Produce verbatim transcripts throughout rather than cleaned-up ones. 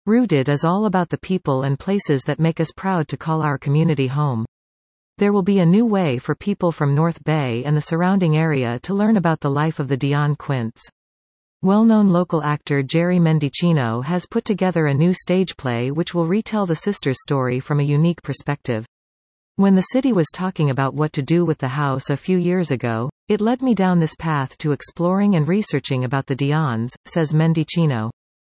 Rooted is all about the people and places that make us proud to call our community home. There will be a new way for people from North Bay and the surrounding area to learn about the life of the Dion Quints. Well-known local actor Jerry Mendicino has put together a new stage play which will retell the sisters' story from a unique perspective. When the city was talking about what to do with the house a few years ago, it led me down this path to exploring and researching about the Dions, says Mendicino.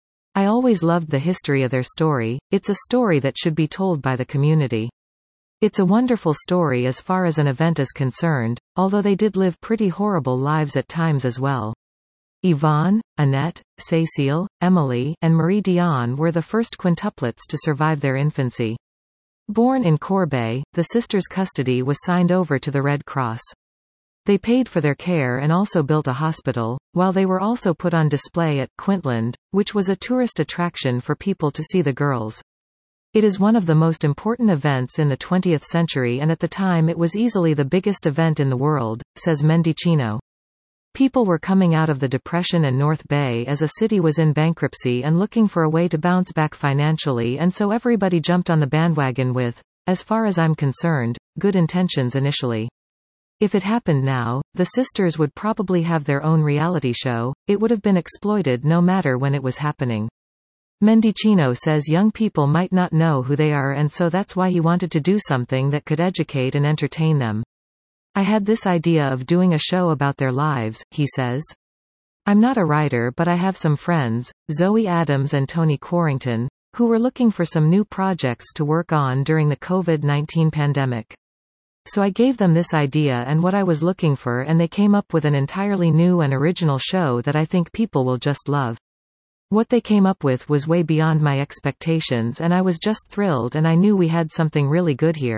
I always loved the history of their story. It's a story that should be told by the community. It's a wonderful story as far as an event is concerned, although they did live pretty horrible lives at times as well. Yvonne, Annette, Cécile, Emily, and Marie Dion were the first quintuplets to survive their infancy. Born in Corbeil, the sisters' custody was signed over to the Red Cross. They paid for their care and also built a hospital, while they were also put on display at Quintland, which was a tourist attraction for people to see the girls. It is one of the most important events in the twentieth century, and at the time it was easily the biggest event in the world, says Mendicino. People were coming out of the Depression and North Bay as a city was in bankruptcy and looking for a way to bounce back financially, and so everybody jumped on the bandwagon with, as far as I'm concerned, good intentions initially. If it happened now, the sisters would probably have their own reality show. It would have been exploited no matter when it was happening. Mendicino says young people might not know who they are, and so that's why he wanted to do something that could educate and entertain them. I had this idea of doing a show about their lives, he says. I'm not a writer, but I have some friends, Zoe Adams and Tony Quarrington, who were looking for some new projects to work on during the COVID nineteen pandemic. So I gave them this idea and what I was looking for, and they came up with an entirely new and original show that I think people will just love. What they came up with was way beyond my expectations, and I was just thrilled, and I knew we had something really good here.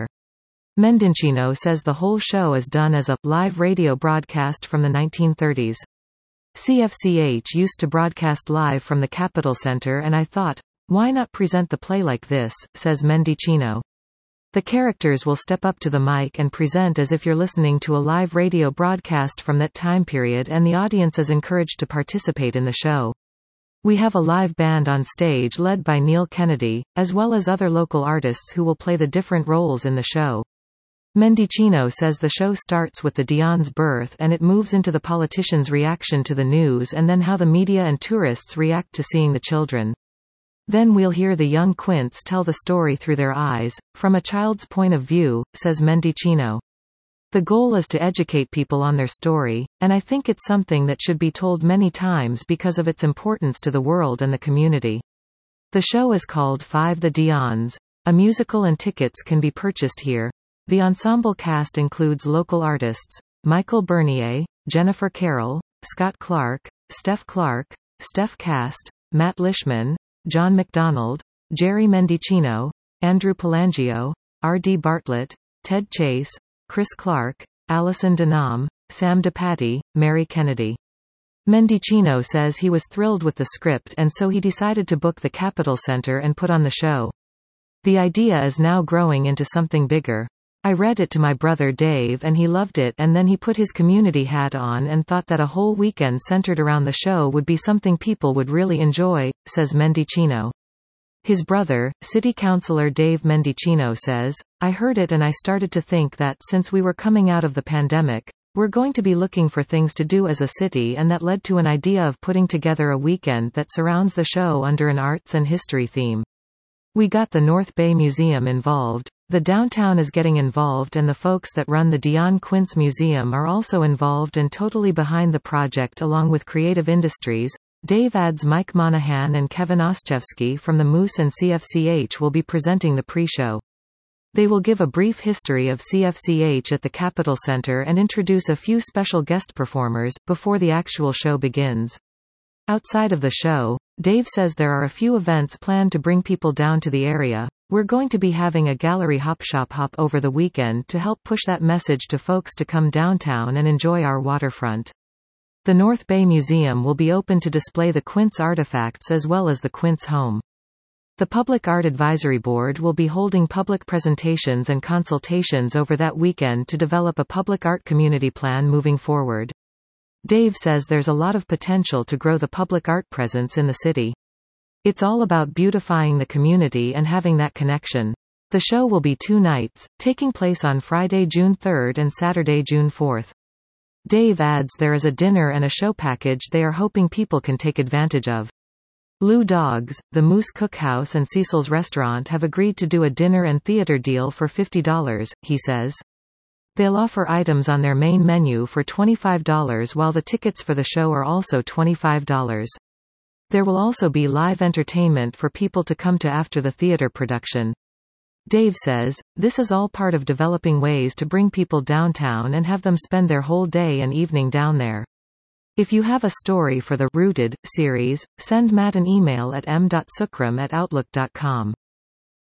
Mendicino says the whole show is done as a live radio broadcast from the nineteen thirties. C F C H used to broadcast live from the Capitol Center, and I thought, why not present the play like this, says Mendicino. The characters will step up to the mic and present as if you're listening to a live radio broadcast from that time period, and the audience is encouraged to participate in the show. We have a live band on stage led by Neil Kennedy, as well as other local artists who will play the different roles in the show. Mendicino says the show starts with the Dion's birth and it moves into the politicians' reaction to the news and then how the media and tourists react to seeing the children. Then we'll hear the young Quints tell the story through their eyes, from a child's point of view, says Mendicino. The goal is to educate people on their story, and I think it's something that should be told many times because of its importance to the world and the community. The show is called Five the Dions, a musical, and tickets can be purchased here. The ensemble cast includes local artists, Michael Bernier, Jennifer Carroll, Scott Clark, Steph Clark, Steph Cast, Matt Lishman, John McDonald, Jerry Mendicino, Andrew Pelangio, R D Bartlett, Ted Chase, Chris Clark, Allison Denham, Sam DePatty, Mary Kennedy. Mendicino says he was thrilled with the script, and so he decided to book the Capitol Center and put on the show. The idea is now growing into something bigger. I read it to my brother Dave and he loved it, and then he put his community hat on and thought that a whole weekend centered around the show would be something people would really enjoy, says Mendicino. His brother, City Councilor Dave Mendicino says, I heard it and I started to think that since we were coming out of the pandemic, we're going to be looking for things to do as a city, and that led to an idea of putting together a weekend that surrounds the show under an arts and history theme. We got the North Bay Museum involved. The downtown is getting involved, and the folks that run the Dion Quints Museum are also involved and totally behind the project, along with creative industries. Dave adds Mike Monahan and Kevin Ostrowski from the Moose and C F C H will be presenting the pre-show. They will give a brief history of C F C H at the Capitol Center and introduce a few special guest performers, before the actual show begins. Outside of the show, Dave says there are a few events planned to bring people down to the area. We're going to be having a gallery hop shop hop over the weekend to help push that message to folks to come downtown and enjoy our waterfront. The North Bay Museum will be open to display the Quints artifacts as well as the Quints home. The Public Art Advisory Board will be holding public presentations and consultations over that weekend to develop a public art community plan moving forward. Dave says there's a lot of potential to grow the public art presence in the city. It's all about beautifying the community and having that connection. The show will be two nights, taking place on Friday, June third and Saturday, June fourth. Dave adds there is a dinner and a show package they are hoping people can take advantage of. Lou Dogs, the Moose Cookhouse and Cecil's Restaurant have agreed to do a dinner and theater deal for fifty dollars, he says. They'll offer items on their main menu for twenty-five dollars while the tickets for the show are also twenty-five dollars. There will also be live entertainment for people to come to after the theater production. Dave says, this is all part of developing ways to bring people downtown and have them spend their whole day and evening down there. If you have a story for the Rooted series, send Matt an email at m dot sukram at outlook dot com.